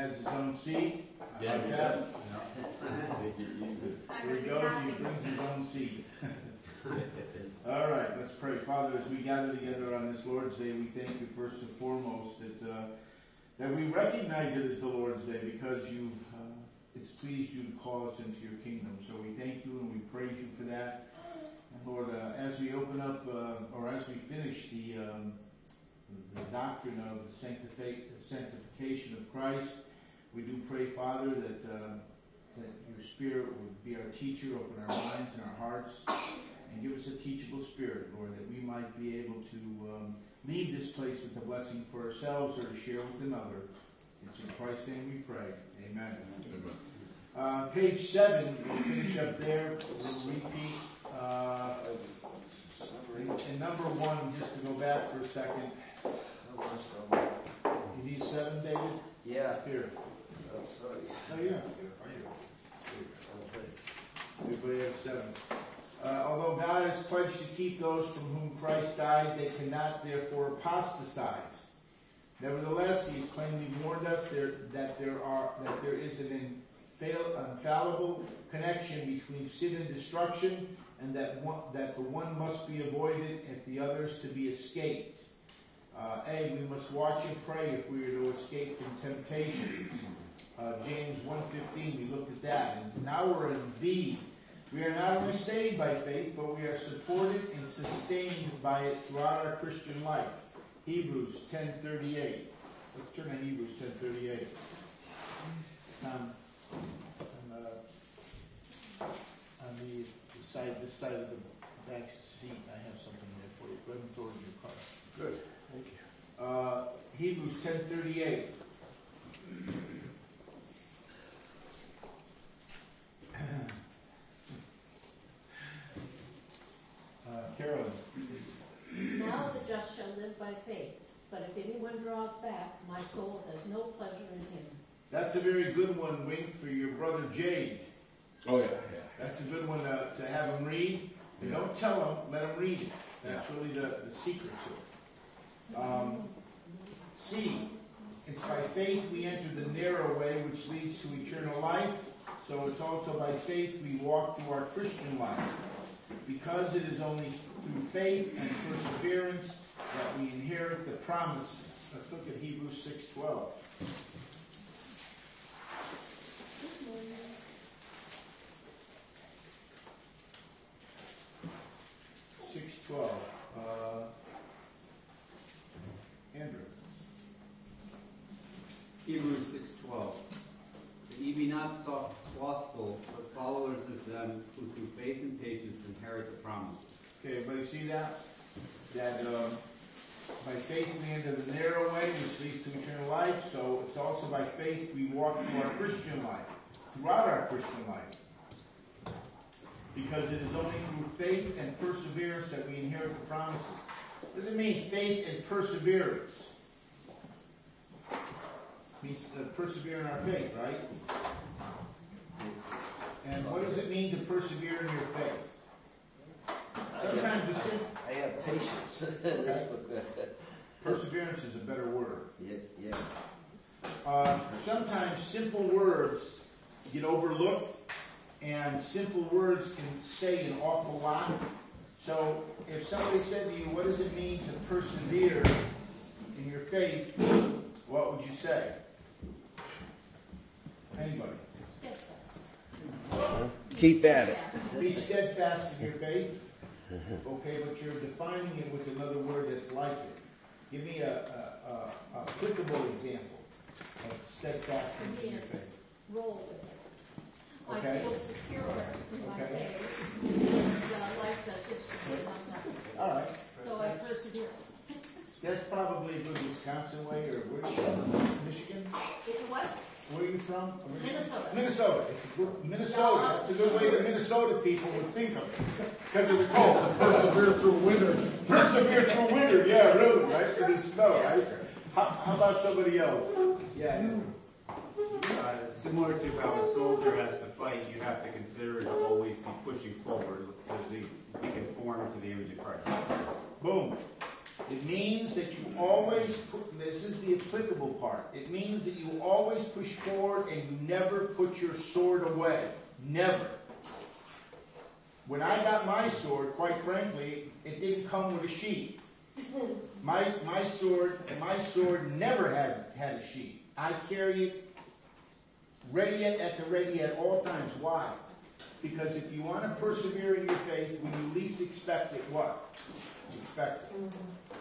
has his own seed. I Yeah, like he that. does. Where he goes, he brings his own seed. All right, let's pray. Father, as we gather together on this Lord's Day, we thank you first and foremost that we recognize it as the Lord's Day because it's pleased you to call us into your kingdom. So we thank you and we praise you for that. And Lord, as we open up, or as we finish the doctrine of the sanctification of Christ, we do pray, Father, that your Spirit would be our teacher, open our minds and our hearts, and give us a teachable spirit, Lord, that we might be able to leave this place with a blessing for ourselves or to share with another. It's in Christ's name we pray. Amen. Amen. Page 7, we'll finish up there. We'll repeat. In number 1, just to go back for a second. You need 7, David? Yeah. Here. Oh, sorry. Oh, yeah. Everybody have 7. Although God has pledged to keep those from whom Christ died, they cannot therefore apostatize. Nevertheless, He has plainly warned us that there is an infallible connection between sin and destruction, and that the one must be avoided and the others to be escaped. We must watch and pray if we are to escape from temptation. James 1:15, we looked at that. And now we're in B. We are not only saved by faith, but we are supported and sustained by it throughout our Christian life. Hebrews 10:38. Let's turn to Hebrews 10:38. On this side of the back seat, I have something there for you. Go ahead and throw it in your car. Good. Thank you. Hebrews 10:38. Carolyn. Now the just shall live by faith, but if anyone draws back, my soul has no pleasure in him. That's a very good one, Wink, for your brother Jade. Oh, yeah. That's a good one to have him read. And don't tell him, let him read it. That's really the secret to it. C, it's by faith we enter the narrow way which leads to eternal life. So it's also by faith we walk through our Christian life. Because it is only through faith and perseverance that we inherit the promises. Let's look at Hebrews 6:12. 6:12. Andrew. Hebrews 6:12. Ye be not slothful, but followers of them who through faith and patience inherit the promises. Okay, everybody see that? That by faith we enter the narrow way, which leads to eternal life. So it's also by faith we walk through our Christian life, throughout our Christian life. Because it is only through faith and perseverance that we inherit the promises. What does it mean, faith and perseverance? It means persevere in our faith, right? And what does it mean to persevere in your faith? Sometimes it's simple. I have patience. Okay. Perseverance is a better word. Yeah. Sometimes simple words get overlooked, and simple words can say an awful lot. So if somebody said to you, what does it mean to persevere in your faith, what would you say? Anybody? Steadfast. Keep at it. Be steadfast in your faith. Okay, but you're defining it with another word that's like it. Give me a applicable example of steadfastness in your faith. Roll with it. Okay. I feel secure in my Okay. faith, and life does its depend on nothing. All right. So I persevere. That's probably a good Wisconsin way, or where are you from? Michigan? It's what? Where are you from? Minnesota. Minnesota. It's a good, Minnesota. That's a good way that Minnesota people would think of it. Because it was cold. Persevere through winter. Persevere through winter. Yeah, really, right? For the snow, right? How about somebody else? Yeah. Similar to how a soldier has to fight, you have to consider to always be pushing forward to be conformed to the image of Christ. Boom. It means that you always, this is the applicable part, it means that you always push forward and you never put your sword away. Never. When I got my sword, quite frankly, it didn't come with a sheath. My sword never had a sheath. I carry it ready at the ready at all times. Why? Because if you want to persevere in your faith, when you least expect it, what? Expect it.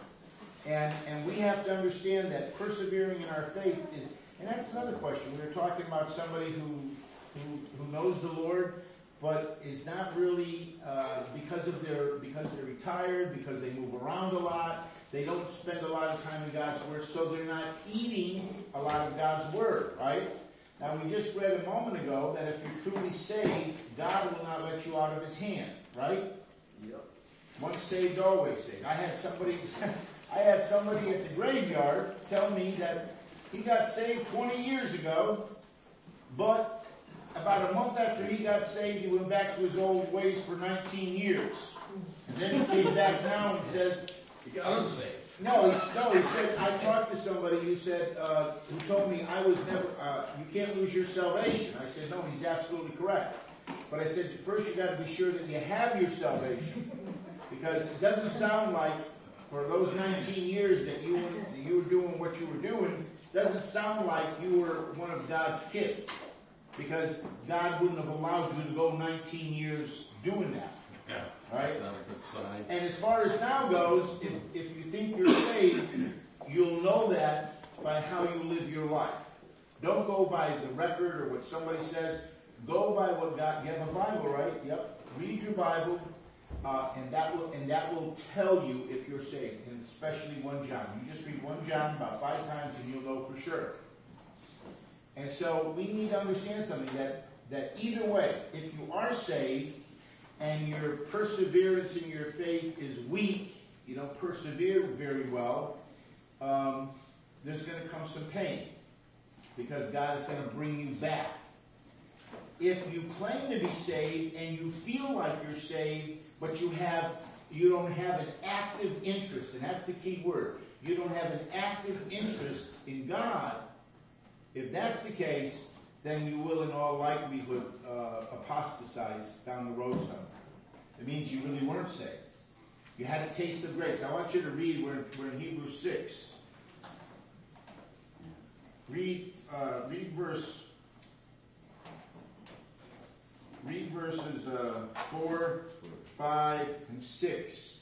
And we have to understand that persevering in our faith is, and that's another question. We were talking about somebody who knows the Lord, but is not really because they're retired, because they move around a lot. They don't spend a lot of time in God's Word, so they're not eating a lot of God's Word, right? Now, we just read a moment ago that if you're truly saved, God will not let you out of His hand, right? Yep. Once saved, always saved. I had somebody at the graveyard tell me that he got saved 20 years ago, but about a month after he got saved, he went back to his old ways for 19 years. And then he came back now and says, He got unsaved. No, he said, I talked to somebody who said, who told me I was never, you can't lose your salvation. I said, no, he's absolutely correct. But I said, first you got to be sure that you have your salvation. Because it doesn't sound like, for those 19 years that you were doing what you were doing, doesn't sound like you were one of God's kids. Because God wouldn't have allowed you to go 19 years doing that. Yeah. Right? That's not a good sign. And as far as now goes, if you think you're saved, you'll know that by how you live your life. Don't go by the record or what somebody says. Go by what God. You have a Bible, right? Yep. Read your Bible, and that will tell you if you're saved. And especially 1 John. You just read 1 John about 5 times, and you'll know for sure. And so we need to understand something that either way, if you are saved, and your perseverance in your faith is weak, you don't persevere very well, there's going to come some pain. Because God is going to bring you back. If you claim to be saved and you feel like you're saved, but you don't have an active interest, and that's the key word. You don't have an active interest in God. If that's the case, then you will in all likelihood apostatize down the road somewhere. It means you really weren't saved. You had a taste of grace. I want you to read, we're in Hebrews 6. Read verses 4, 5, and 6.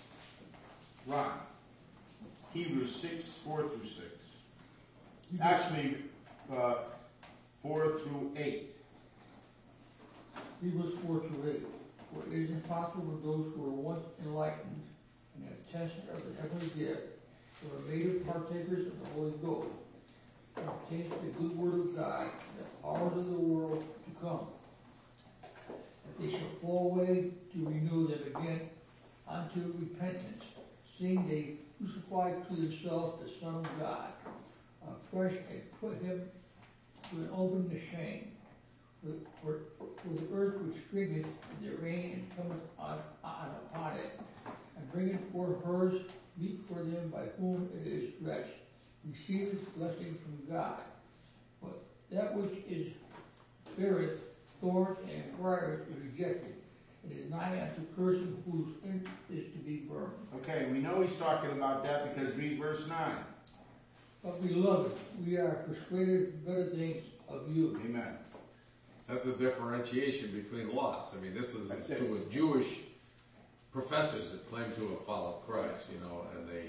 Ron. Hebrews 6, 4 through 6. Actually, 4 through 8. Hebrews 4 through 8. For it is impossible for those who were once enlightened and have tasted of the heavenly gift, who are made partakers of the Holy Ghost, and taste the good word of God, the powers of the world to come, that they shall fall away to renew them again unto repentance, seeing they crucified to themselves the Son of God, afresh, and put him to an open to shame. For the earth which springeth in the rain and cometh upon it, and bringeth forth hers, meet for them by whom it is dressed, receiveth blessing from God. But that which is beareth thorns and briars is rejected, and is nigh unto cursing, whose end is to be burned. Okay, we know he's talking about that because read verse 9. But beloved, we are persuaded better things of you. Amen. That's the differentiation between lots. I mean, this is That's to a Jewish professors that claim to have followed Christ, and they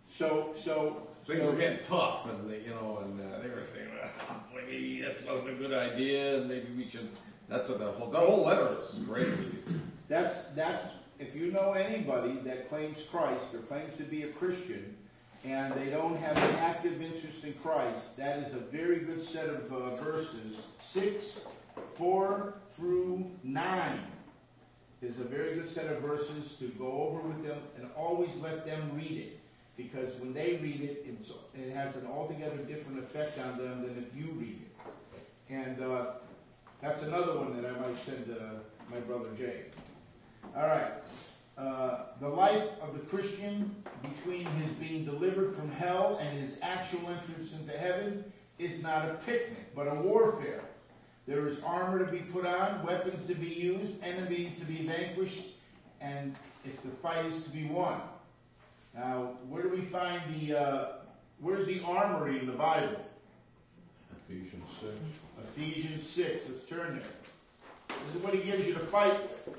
things were getting tough, and they were saying, well, maybe this wasn't a good idea, and maybe we should. That's what the whole letter is great. That's if you know anybody that claims Christ or claims to be a Christian, and they don't have an active interest in Christ, that is a very good set of verses. 6, 4 through 9 is a very good set of verses to go over with them, and always let them read it. Because when they read it, it has an altogether different effect on them than if you read it. And that's another one that I might send my brother Jay. All right. the life of the Christian between his being delivered from hell and his actual entrance into heaven is not a picnic, but a warfare. There is armor to be put on, weapons to be used, enemies to be vanquished, and if the fight is to be won. Now, where do we find where's the armory in the Bible? Ephesians 6. Ephesians 6. Let's turn there. This is what he gives you to fight with.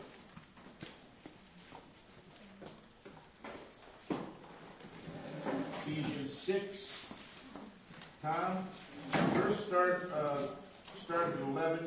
Ephesians 6. Tom, first start at 11.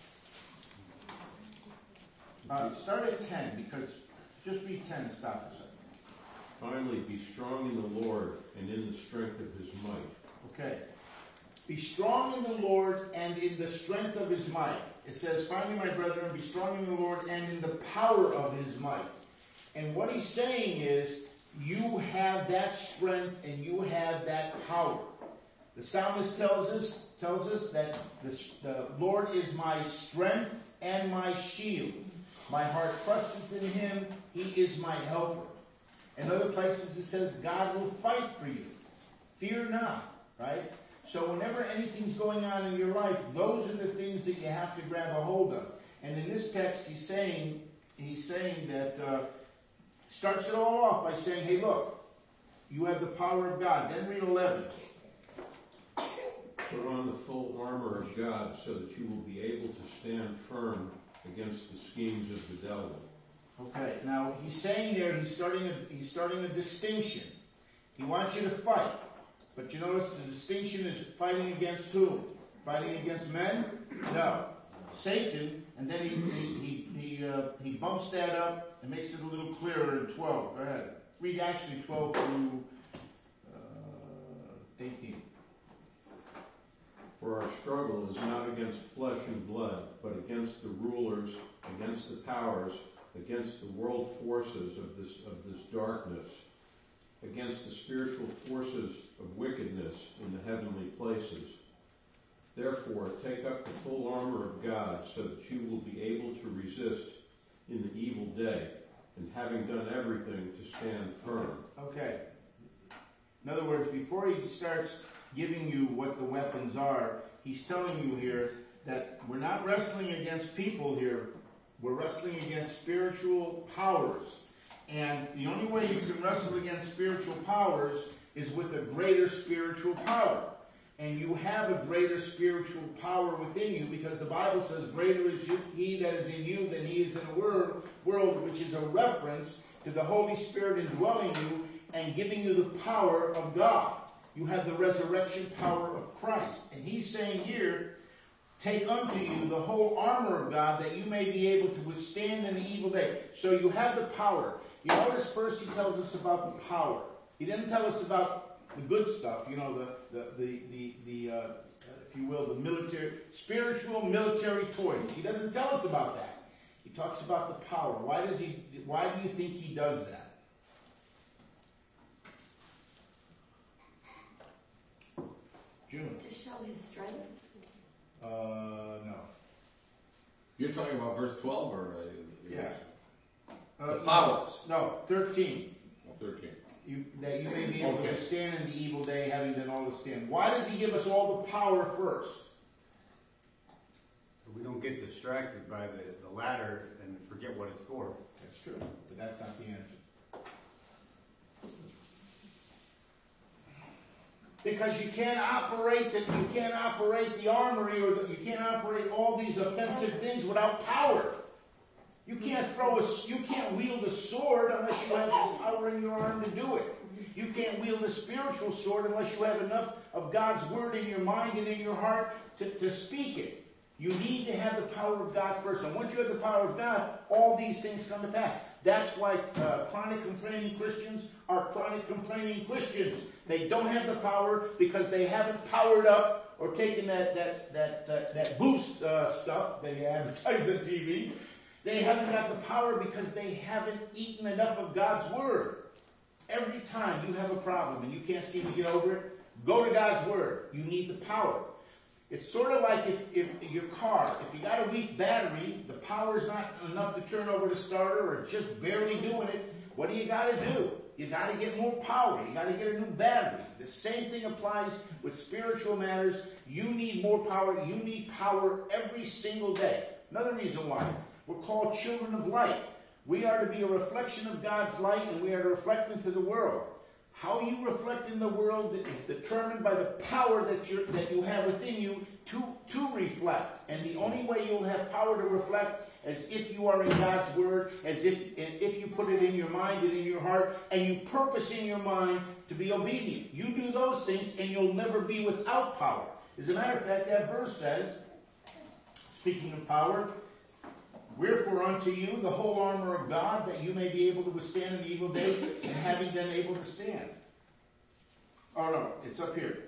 Start at 10, because just read 10 and stop a second. Finally, be strong in the Lord and in the strength of his might. Okay. Be strong in the Lord and in the strength of his might. It says, finally, my brethren, be strong in the Lord and in the power of his might. And what he's saying is, you have that strength and you have that power. The psalmist tells us that the Lord is my strength and my shield. My heart trusteth in him. He is my helper. In other places it says, God will fight for you. Fear not, right? So whenever anything's going on in your life, those are the things that you have to grab a hold of. And in this text, he's saying that, starts it all off by saying, hey, look, you have the power of God. Then read 11. Put on the full armor of God so that you will be able to stand firm against the schemes of the devil. Okay, now he's saying there, he's starting a distinction. He wants you to fight. But you notice the distinction is fighting against who? Fighting against men? No. Satan, and then he bumps that up and makes it a little clearer in 12. Go ahead. Read actually 12 through 18. For our struggle is not against flesh and blood, but against the rulers, against the powers, against the world forces of this darkness, against the spiritual forces of wickedness in the heavenly places. Therefore, take up the full armor of God so that you will be able to resist in the evil day, and having done everything, to stand firm. Okay. In other words, before he starts giving you what the weapons are, he's telling you here that we're not wrestling against people here. We're wrestling against spiritual powers. And the only way you can wrestle against spiritual powers is with a greater spiritual power. And you have a greater spiritual power within you, because the Bible says, greater is he that is in you than he is in the world, which is a reference to the Holy Spirit indwelling you and giving you the power of God. You have the resurrection power of Christ. And he's saying here, take unto you the whole armor of God, that you may be able to withstand in the evil day. So you have the power. You notice first he tells us about the power. He didn't tell us about the good stuff, you know, if you will, the military, spiritual military toys. He doesn't tell us about that. He talks about the power. Why do you think he does that? June. To show his strength? No. You're talking about verse 12 or? Yeah. The powers. No, 13. 13. That you may be able Okay. to stand in the evil day, having done all to stand. Why does he give us all the power first? So we don't get distracted by the ladder and forget what it's for. That's true, but that's not the answer. Because you can't operate the armory, or you can't operate all these offensive things without power. You can't wield a sword unless you have the power in your arm to do it. You can't wield a spiritual sword unless you have enough of God's word in your mind and in your heart to speak it. You need to have the power of God first. And once you have the power of God, all these things come to pass. That's why chronic complaining Christians are chronic complaining Christians. They don't have the power because they haven't powered up or taken that boost stuff they advertise on TV. They haven't got the power because they haven't eaten enough of God's word. Every time you have a problem and you can't seem to get over it, go to God's word. You need the power. It's sort of like if your car, if you got a weak battery, the power's not enough to turn over the starter or just barely doing it, what do? You got to get more power. You got to get a new battery. The same thing applies with spiritual matters. You need more power. You need power every single day. Another reason why. We're called children of light. We are to be a reflection of God's light, and we are to reflect into the world. How you reflect in the world is determined by the power that you have within you to reflect. And the only way you'll have power to reflect as if you are in God's Word, as if you put it in your mind and in your heart, and you purpose in your mind to be obedient. You do those things, and you'll never be without power. As a matter of fact, that verse says, speaking of power, wherefore unto you the whole armor of God, that you may be able to withstand in the evil day, and having been able to stand. Oh no, it's up here.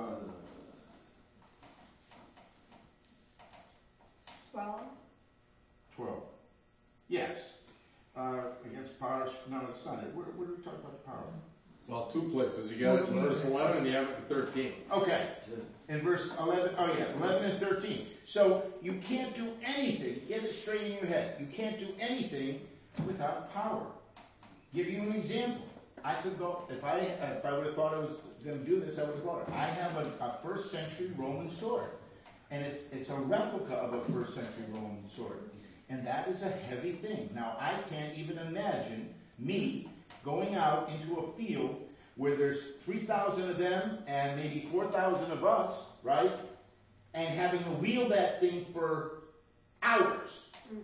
12. Yes. Against powers. No, it's not it. Where do we talk about the power? Well, 2 places. You got it in verse 11 and you have it in 13. Okay. In verse 11, 11 and 13. So you can't do anything. Get it straight in your head. You can't do anything without power. Give you an example. I could go, if I would have thought I was going to do this, I would have bought it. I have a first century Roman sword. And it's a replica of a first century Roman sword. And that is a heavy thing. Now, I can't even imagine me going out into a field where there's 3,000 of them and maybe 4,000 of us, right? And having to wield that thing for hours.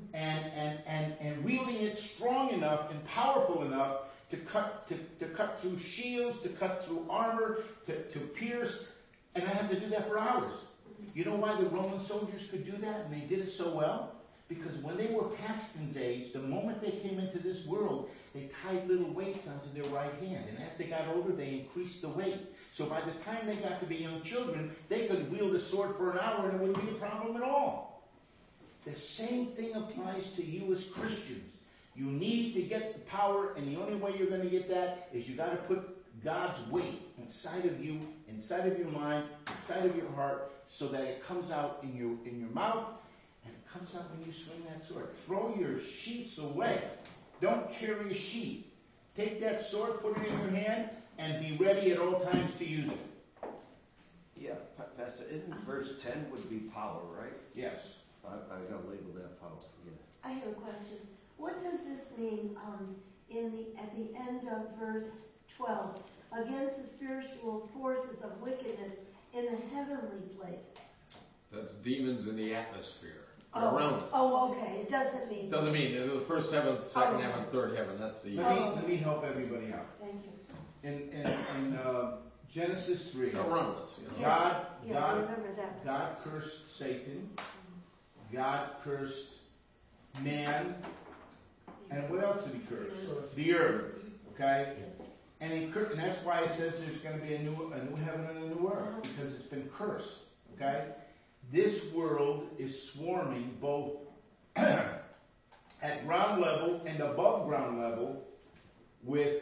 And wielding it strong enough and powerful enough to cut through shields, to cut through armor, to pierce. And I have to do that for hours. You know why the Roman soldiers could do that and they did it so well? Because when they were Paxton's age, the moment they came into this world, they tied little weights onto their right hand. And as they got older, they increased the weight. So by the time they got to be young children, they could wield a sword for an hour and it wouldn't be a problem at all. The same thing applies to you as Christians. You need to get the power, and the only way you're going to get that is you got to put God's weight inside of you, inside of your mind, inside of your heart, so that it comes out in your mouth, and it comes out when you swing that sword. Throw your sheaths away. Don't carry a sheath. Take that sword, put it in your hand, and be ready at all times to use it. Yeah, Pastor, isn't verse 10 would be power, right? Yes. I got to label that power. Yeah. I have a question. What does this mean at the end of verse 12? Against the spiritual forces of wickedness in the heavenly places. That's demons in the atmosphere around us. Oh, okay. It doesn't mean. Doesn't mean the first heaven, second heaven, third heaven. That's the. Let me help everybody out. Thank you. In Genesis 3, around us. You know? God remember that. God cursed Satan. God cursed man. And what else did he curse? The earth. Okay? And that's why it says there's going to be a new heaven and a new earth. Because it's been cursed. Okay? This world is swarming both at ground level and above ground level with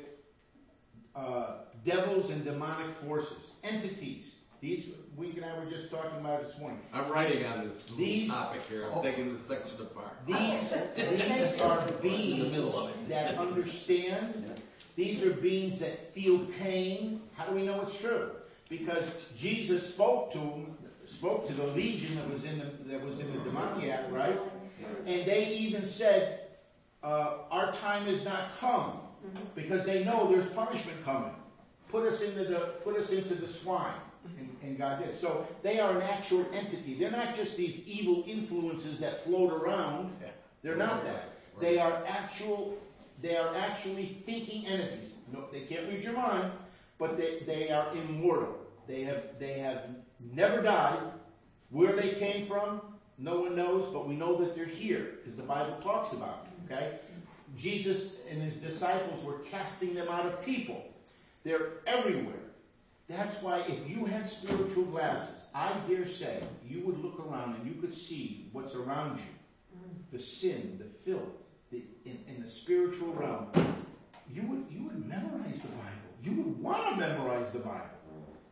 devils and demonic forces, entities. These, Wink and I were just talking about this morning. I'm writing on this little topic here. I'm taking this section apart. These are beings that understand. These are beings that feel pain. How do we know it's true? Because Jesus spoke to the legion that was in the demoniac, right? And they even said, "Our time is not come," because they know there's punishment coming. Put us into the swine. And God did. So they are an actual entity. They're not just these evil influences that float around. They're not that. They are actually thinking entities. No, they can't read your mind, but they are immortal. They have never died. Where they came from, no one knows, but we know that they're here, as the Bible talks about. Okay? Jesus and his disciples were casting them out of people. They're everywhere. That's why if you had spiritual glasses, I dare say you would look around and you could see what's around you. The sin, the filth, in the spiritual realm. You would memorize the Bible. You would want to memorize the Bible.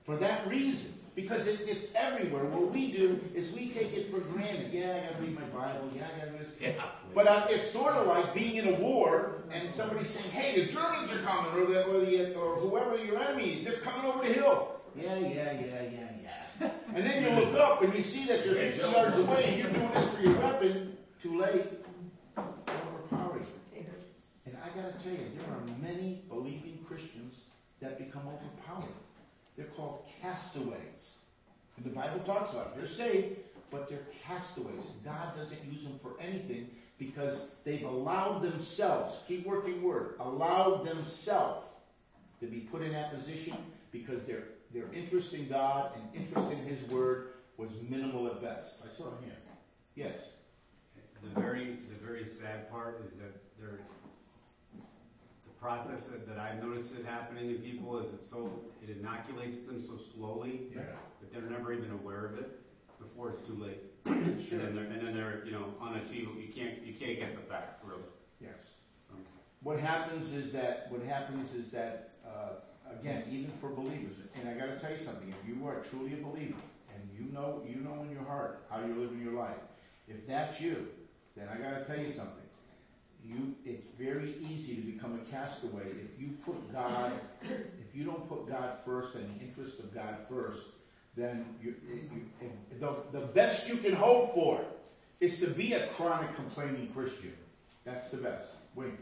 For that reason. Because it's everywhere. What we do is we take it for granted. Yeah, I gotta read my Bible. Yeah, I gotta read this. Yeah. But it's sort of like being in a war and somebody saying, "Hey, the Germans are coming," or whoever your enemy, they're coming over the hill. Yeah. And then you look up and you see that they're 50 yards away and you're doing this for your weapon. Too late. Overpowering. And I gotta tell you, there are many believing Christians that become overpowered. They're called castaways. And the Bible talks about it. They're saved, but they're castaways. God doesn't use them for anything because they've allowed themselves, keep working word, allowed themselves to be put in that position because their interest in God and interest in His Word was minimal at best. I saw him. Yes. The very sad part is that the process that I've noticed it happening in people is it inoculates them so slowly that they're never even aware of it before it's too late. Sure. And then they're unachievable. You can't get them back, really. Yes. What happens is that again, even for believers, and I got to tell you something. If you are truly a believer and you know in your heart how you're living your life, if that's you, then I got to tell you something. It's very easy to become a castaway if you don't put God first and the interest of God first. Then the best you can hope for is to be a chronic complaining Christian. That's the best. Wait.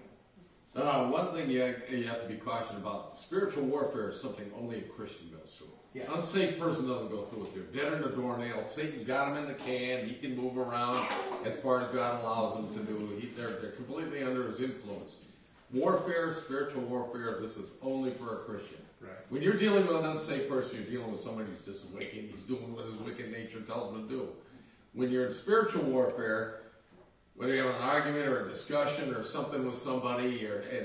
One thing you have to be cautious about, spiritual warfare is something only a Christian goes through. Yes. An unsaved person doesn't go through it. They're dead in the doornail. Satan's got him in the can. He can move around as far as God allows him to do. They're completely under his influence. Warfare, spiritual warfare, this is only for a Christian. Right. When you're dealing with an unsaved person, you're dealing with somebody who's just wicked. He's doing what his wicked nature tells him to do. When you're in spiritual warfare, whether you have an argument or a discussion or something with somebody,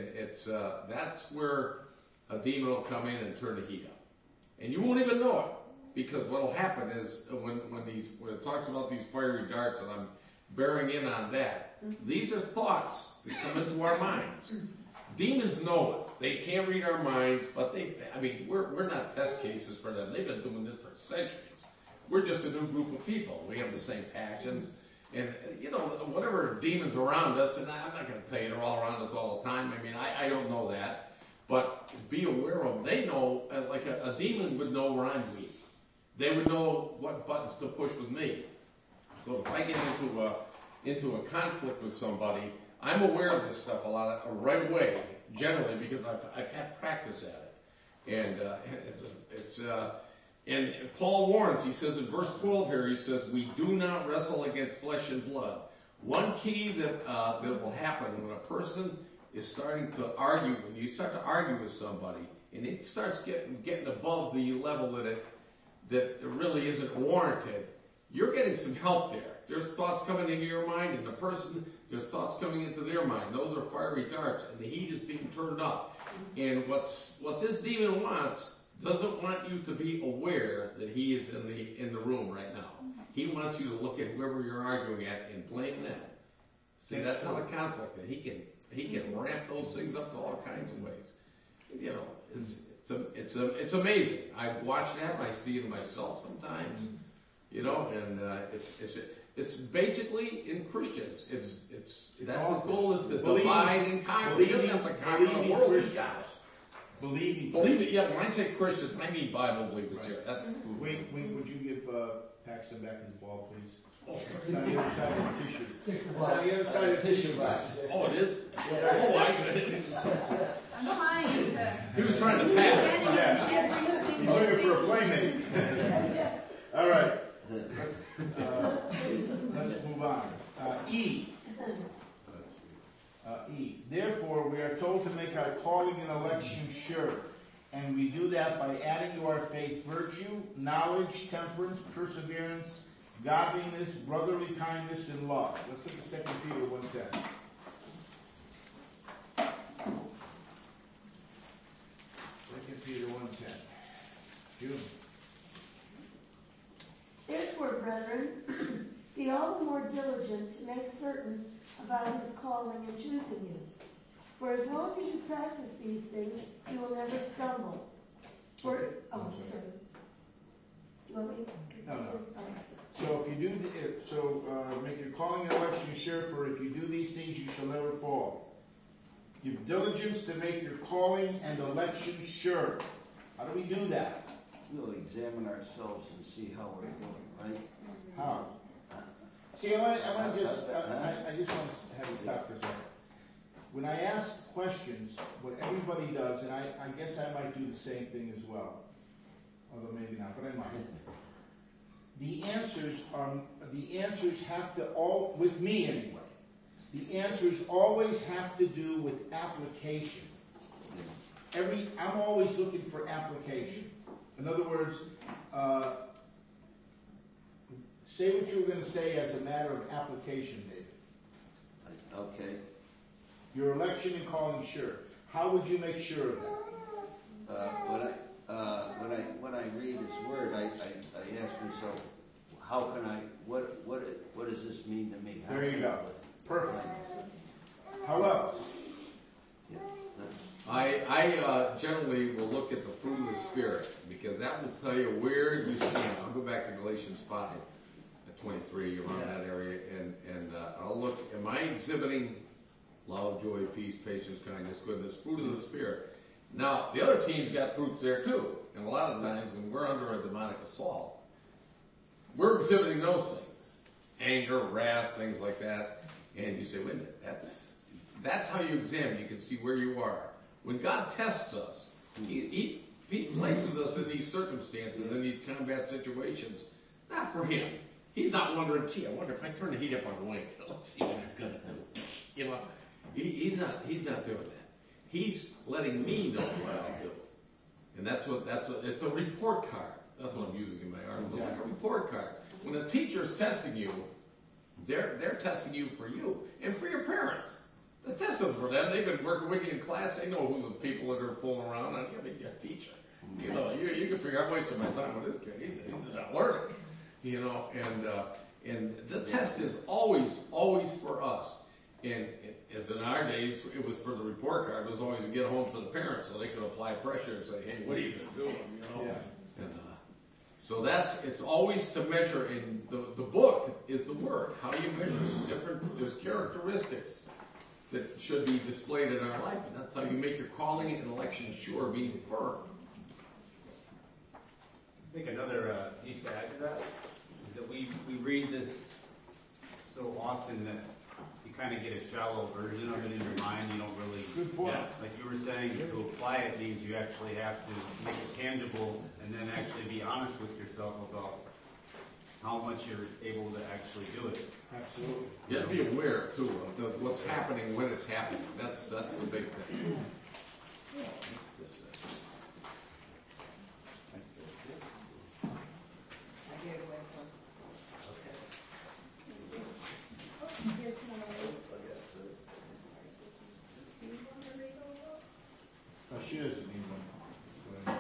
that's where a demon will come in and turn the heat up. And you won't even know it, because what will happen is when it talks about these fiery darts, and I'm bearing in on that, these are thoughts that come into our minds. Demons know it. They can't read our minds, but we're not test cases for them. They've been doing this for centuries. We're just a new group of people. We have the same passions. And, whatever demons around us, and I'm not going to tell you they're all around us all the time. I don't know that. But be aware of them. They know, like a demon would know where I'm weak. They would know what buttons to push with me. So if I get into a conflict with somebody, I'm aware of this stuff right away, generally, because I've had practice at it. And and Paul warns, he says in verse 12 here, he says, we do not wrestle against flesh and blood. One key that will happen when a person is starting to argue, when you start to argue with somebody, and it starts getting above the level that really isn't warranted, you're getting some help there. There's thoughts coming into your mind, and there's thoughts coming into their mind. Those are fiery darts, and the heat is being turned up. And what this demon doesn't want you to be aware that he is in the room right now. He wants you to look at whoever you're arguing at and blame them. See, that's how the conflict is. He can ramp those things up to all kinds of ways. It's amazing. I watch that. I see it myself sometimes. And it's basically in Christians. That's his goal, is to divide and conquer. He doesn't have to conquer the world. Believe it. Yeah. When I say Christians, I mean Bible believers here. That's Wait. Would you give Paxton back his ball, please? Oh, it's on the other side of the tissue. It's on the other side of the tissue box. Oh, it is? Yeah. Oh, I get it. I'm trying to. He was trying to pass. Yeah. He's looking for a playmate. All right. Let's move on. E. Therefore, we are told to make our calling and election sure. And we do that by adding to our faith virtue, knowledge, temperance, perseverance, godliness, brotherly kindness, and love. Let's look at 2 Peter 1:10. 2 Peter 1:10. June. Therefore, brethren, be all the more diligent to make certain about his calling and choosing you. For as long as you practice these things, you will never stumble. No. So if you do, make your calling and election sure, for if you do these things, you shall never fall. Give diligence to make your calling and election sure. How do we do that? We'll examine ourselves and see how we're doing, right? How? See, I just want to have you stop for a second. When I ask questions, what everybody does, and I guess I might do the same thing as well, although maybe not, but I might. The answers have to all, with me anyway, the answers always have to do with application. I'm always looking for application. In other words, say what you were going to say as a matter of application, David. Okay. Your election and calling sure. How would you make sure of that? When I read His Word, I ask myself, how can I? What does this mean to me? There you go. Perfect. How else? Yeah. I generally will look at the fruit of the Spirit, because that will tell you where you stand. I'll go back to Galatians 5 at 23, around that area, and I'll look, am I exhibiting love, joy, peace, patience, kindness, goodness, fruit of the Spirit? Now, the other team's got fruits there too, and a lot of times when we're under a demonic assault, we're exhibiting those things. Anger, wrath, things like that. And you say, wait a minute, that's how you examine. You can see where you are. When God tests us, He places us in these circumstances, in these combat situations, not for Him. He's not wondering, gee, I wonder if I turn the heat up on the wing, let's see what it's going to do. You know, he's not doing that. He's letting me know what I do. And it's a report card. That's what I'm using in my article. It's like a report card. When a teacher's testing you, they're testing you for you and for your parents. The test is for them. They've been working with you in class. They know who the people that are fooling around on you. You're a teacher. You know, you can figure, I'm wasting my time with this kid. He's not learning. You know, and the test is always for us. And as in our days, it was for the report card. It was always to get home to the parents so they could apply pressure and say, hey, what are you doing? You know. Yeah. And so it's always to measure. In the book is the Word. How you measure it. There's characteristics that should be displayed in our life, and that's how you make your calling and election sure, being firm. I think another piece to add to that is that we read this so often that you kind of get a shallow version of it in your mind. You don't really. Good point. Yeah, like you were saying, to apply it means you actually have to make it tangible and then actually be honest with yourself about how much you're able to actually do it. Absolutely. You have to be aware too of what's happening when it's happening. That's the big thing. She doesn't need one.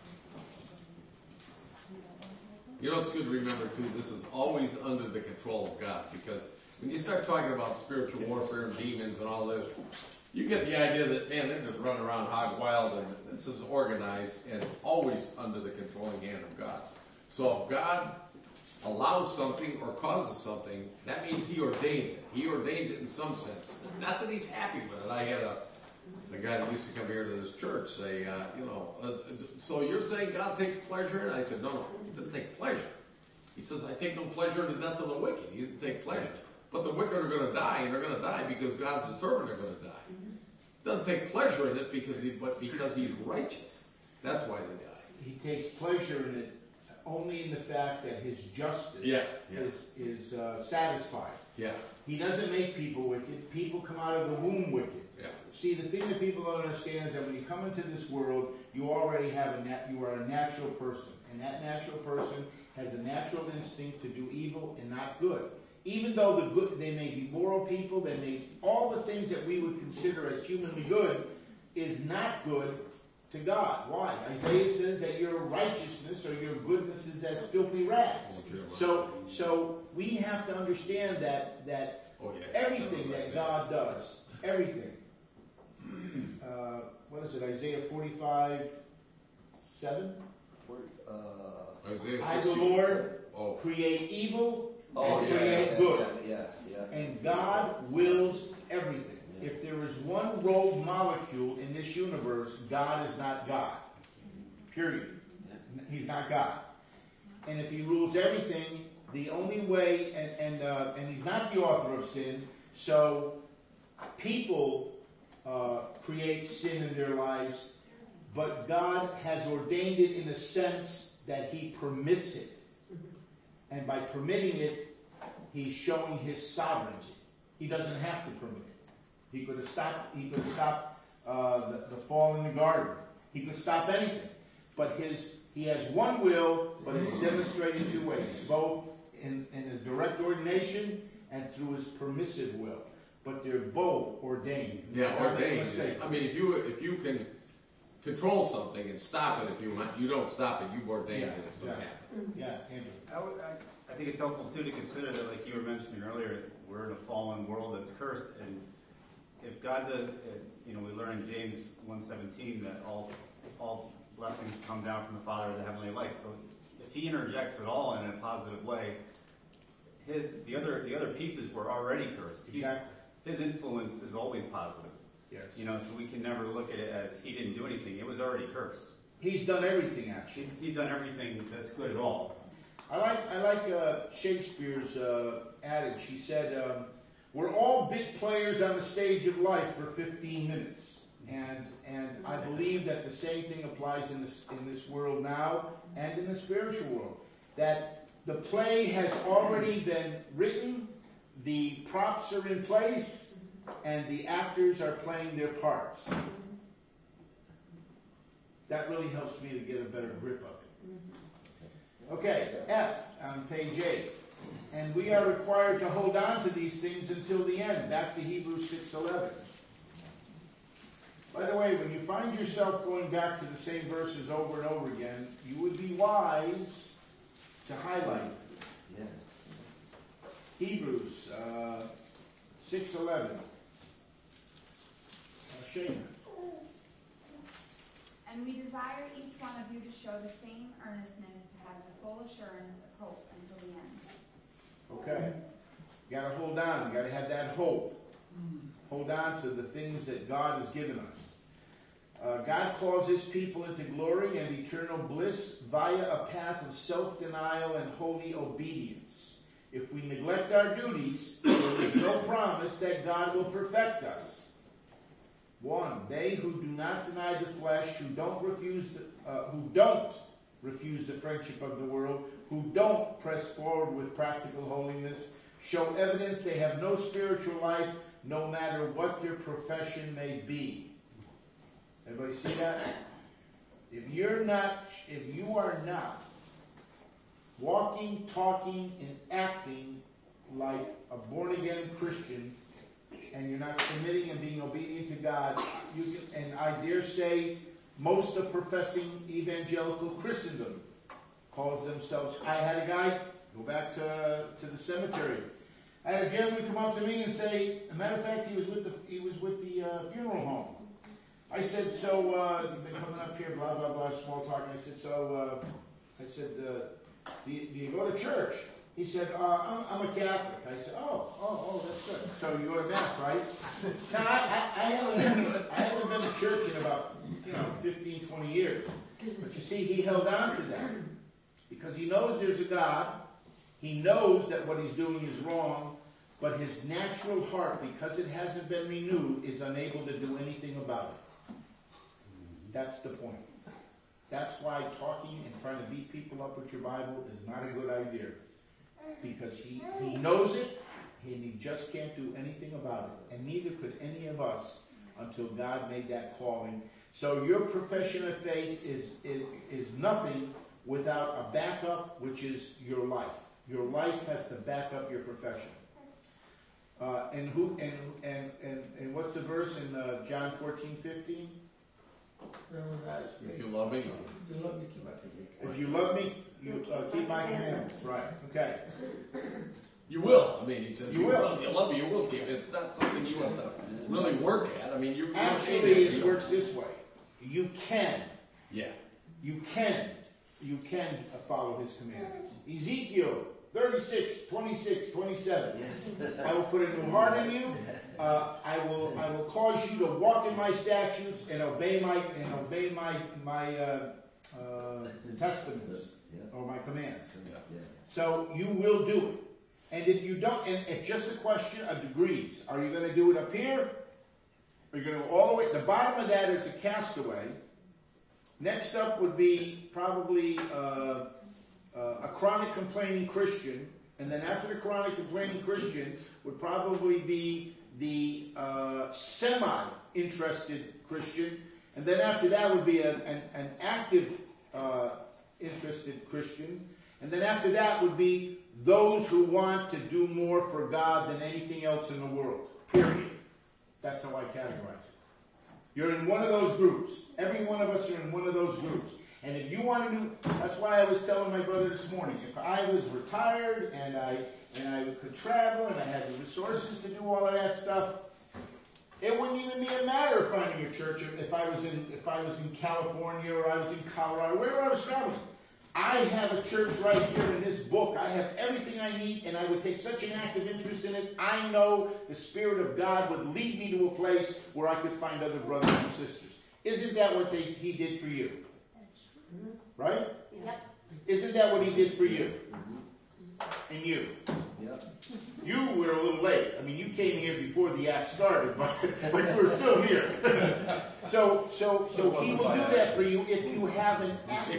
You know, it's good to remember too, this is always under the control of God, because when you start talking about spiritual warfare and demons and all this, you get the idea that, man, they're just running around hog wild, and this is organized and always under the controlling hand of God. So if God allows something or causes something, that means He ordains it. He ordains it in some sense. Not that He's happy with it. I had a guy that used to come here to this church say, so you're saying God takes pleasure in it? I said, no, He doesn't take pleasure. He says, I take no pleasure in the death of the wicked. He doesn't take pleasure. But the wicked are going to die, and they're going to die because God's determined they're going to die. He doesn't take pleasure in it because He's righteous. That's why they die. He takes pleasure in it only in the fact that His justice is satisfied. Yeah. He doesn't make people wicked. People come out of the womb wicked. Yeah. See, the thing that people don't understand is that when you come into this world, you already have you are a natural person. And that natural person has a natural instinct to do evil and not good. Even though they may be moral people, they may, all the things that we would consider as humanly good is not good to God. Why? Isaiah says that your righteousness or your goodness is as filthy rags. So we have to understand that everything that God does, everything. What is it? Isaiah 45:7. Isaiah I, the 60. Lord, Oh, create evil Oh, and yeah, create yeah, good. yeah, yeah. And God wills everything. If there is one rogue molecule in this universe, God is not God. Period. He's not God. And if he rules everything, the only way, and he's not the author of sin, so people create sin in their lives, but God has ordained it in a sense that he permits it. And by permitting it, he's showing his sovereignty. He doesn't have to permit it. He could have stopped the fall in the garden. He could stop anything. But he has one will, but it's demonstrated two ways, both in a direct ordination and through his permissive will. But they're both ordained. yeah, ordained. I mean, if you can control something and stop it if you want, you don't stop it, you've ordained it. It's going to happen. Yeah, Andrew. I think it's helpful too to consider that, like you were mentioning earlier, we're in a fallen world that's cursed, and if God does, we learn in James 1:17 that all blessings come down from the Father of the heavenly lights. So if He interjects at all in a positive way, the other pieces were already cursed. Exactly. His influence is always positive. Yes. So we can never look at it as He didn't do anything. It was already cursed. He's done everything, actually. He's done everything that's good at all. I like Shakespeare's adage. He said, "We're all big players on the stage of life for 15 minutes," and I believe that the same thing applies in this world now and in the spiritual world. That the play has already been written, the props are in place, and the actors are playing their parts. That really helps me to get a better grip of it. Okay, F on page 8. And we are required to hold on to these things until the end. Back to Hebrews 6:11. By the way, when you find yourself going back to the same verses over and over again, you would be wise to highlight it. Yeah. Hebrews 6:11. Shane. And we desire each one of you to show the same earnestness to have the full assurance of hope until the end. Okay. You got to hold on. You got to have that hope. Hold on to the things that God has given us. God calls his people into glory and eternal bliss via a path of self-denial and holy obedience. If we neglect our duties, there is no promise that God will perfect us. 1. They who do not deny the flesh, who don't refuse the friendship of the world, who don't press forward with practical holiness, show evidence they have no spiritual life, no matter what their profession may be. Everybody see that? If you are not walking, talking, and acting like a born-again Christian, and you're not submitting and being obedient to God, and I dare say most of professing evangelical Christendom calls themselves. I had a guy, go back to the cemetery. I had a gentleman come up to me and say, as a matter of fact, he was with the funeral home. I said, so, you've been coming up here, blah, blah, blah, small talk. And I said, so, do you go to church? He said, I'm a Catholic. I said, oh, that's good. So you go to Mass, right? Now, I haven't been to church in about, 15, 20 years. But you see, he held on to that. Because he knows there's a God. He knows that what he's doing is wrong. But his natural heart, because it hasn't been renewed, is unable to do anything about it. That's the point. That's why talking and trying to beat people up with your Bible is not a good idea. Because he knows it, and he just can't do anything about it. And neither could any of us until God made that calling. So your profession of faith is nothing without a backup, which is your life. Your life has to back up your profession. And what's the verse in John 14:15? If you love me, if you love me, you keep my commandments. Right. Okay. you will. I mean, he says, You will. You love me, you will keep it. It's not something you have to really work at. I mean, you Actually, it works this way. You can. Yeah. You can you can follow his commandments. Ezekiel 36, 26, 27. Yes. I will put a new heart in you. I will cause you to walk in my statutes and obey my testaments or my commands. So you will do it. And if you don't, and it's just a question of degrees. Are you going to do it up here? Are you going to go all the way? The bottom of that is a castaway. Next up would be probably a chronic complaining Christian. And then after the chronic complaining Christian would probably be the semi-interested Christian. And then after that would be an active interested Christian. And then after that would be those who want to do more for God than anything else in the world. Period. That's how I categorize it. You're in one of those groups. Every one of us are in one of those groups. And if you want to do, that's why I was telling my brother this morning, if I was retired and I could travel and I had the resources to do all of that stuff, it wouldn't even be a matter of finding a church if I was in California or I was in Colorado, wherever I was traveling. I have a church right here in this book. I have everything I need, and I would take such an active interest in it. I know the Spirit of God would lead me to a place where I could find other brothers and sisters. Isn't that what he did for you? Right? Yes. Isn't that what he did for you? And you? Yep. You were a little late. I mean, you came here before the act started, but we're still here. So he will do that for you if you have an active...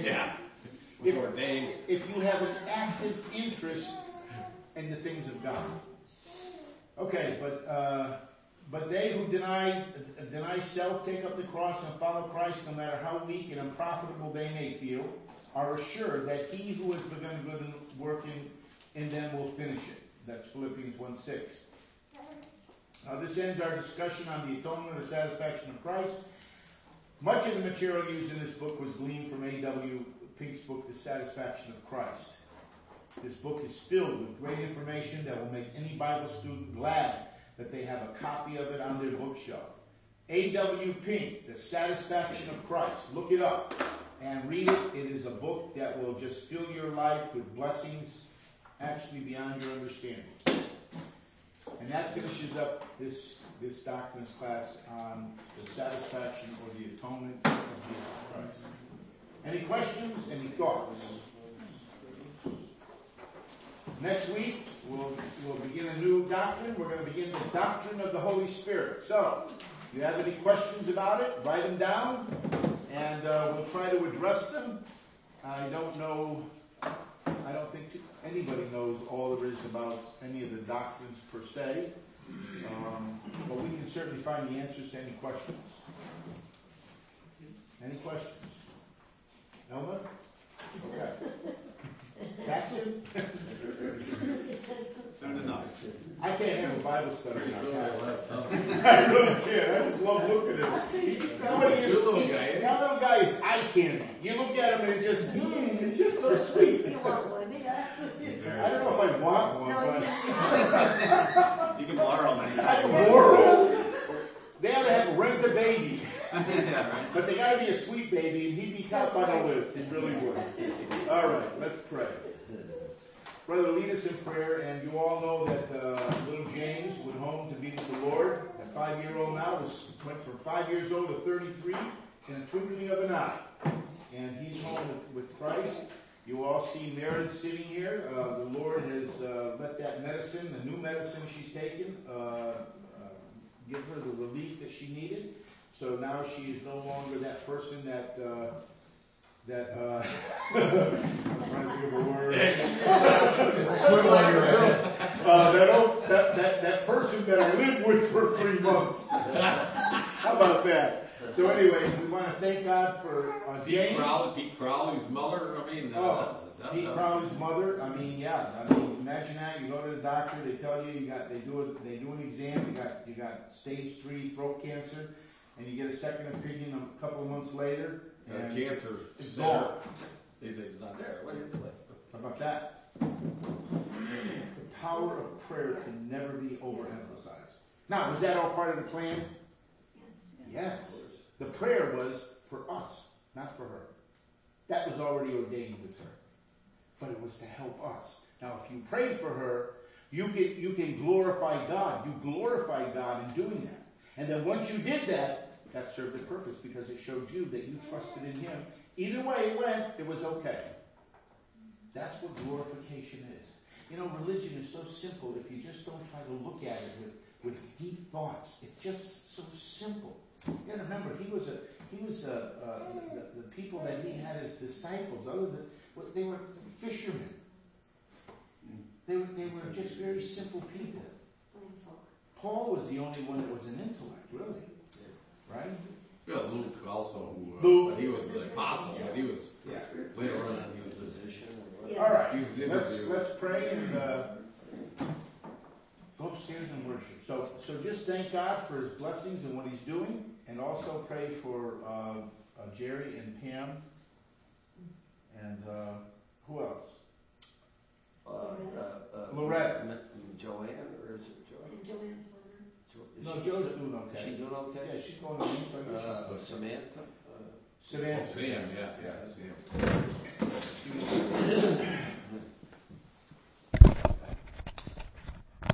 If you have an active interest in the things of God. Okay, but they who deny self, take up the cross, and follow Christ, no matter how weak and unprofitable they may feel, are assured that he who has begun good work in them will finish it. That's Philippians 1:6. Now this ends our discussion on the atonement or satisfaction of Christ. Much of the material used in this book was gleaned from A.W. Pink's book, The Satisfaction of Christ. This book is filled with great information that will make any Bible student glad that they have a copy of it on their bookshelf. A.W. Pink, The Satisfaction of Christ. Look it up and read it. It is a book that will just fill your life with blessings actually beyond your understanding. And that finishes up this doctrines class on the satisfaction or the atonement of Jesus Christ. Any questions? Any thoughts? Next week, we'll begin a new doctrine. We're going to begin the doctrine of the Holy Spirit. So, if you have any questions about it, write them down, and we'll try to address them. I don't think anybody knows all there is about any of the doctrines per se, but we can certainly find the answers to any questions. Any questions? Elma? Okay. Paxton? Soon enough. I can't have a Bible study now. I really can't. I just love looking at him. That little guy is eye candy. You look at him and it's just so sweet. You want one, yeah? I don't know if I want one, You can borrow many. but I can borrow. They ought to have rent a baby. Yeah, right. But they got to be a sweet baby, and he'd be top on the list. He really would. All right, let's pray. Brother, lead us in prayer, and you all know that little James went home to be with the Lord. That 5-year-old now went from 5 years old to 33 in a twinkling of an eye. And he's home with Christ. You all see Meredith sitting here. The Lord has let that medicine, the new medicine she's taken, give her the relief that she needed. So now she is no longer that person that I'm trying to think of a word. That person that I lived with for 3 months. How about that? So anyway, we want to thank God for James. Pete Crowley's mother. Pete Crowley's mother. Imagine that. You go to the doctor. They tell you they do an exam. You got stage 3 throat cancer. And you get a second opinion a couple of months later. And cancer is gone. They say it's not there. What do you do? How about that? The power of prayer can never be overemphasized. Now, was that all part of the plan? Yes. The prayer was for us, not for her. That was already ordained with her. But it was to help us. Now, if you prayed for her, you can glorify God. You glorify God in doing that. And then once you did that, that served a purpose because it showed you that you trusted in Him. Either way it went, it was okay. That's what glorification is. You know, religion is so simple if you just don't try to look at it with deep thoughts. It's just so simple. You got to remember, the people that He had as disciples, they were fishermen. They were just very simple people. Paul was the only one that was an intellect, really. Right? Yeah, Luke also, Luke. he was the apostle, but he was, later on, he was the Physician or what? Yeah. All right, He's the let's interviewer. pray and go upstairs and worship. So just thank God for His blessings and what He's doing, and also pray for Jerry and Pam, and who else? Loretta. Joanne, or is it Joanne? And Joanne No, Joe's doing okay. Is she doing okay? Yeah, she's going on. So I guess Samantha? Savannah. Sam, yeah, Yeah. Sam.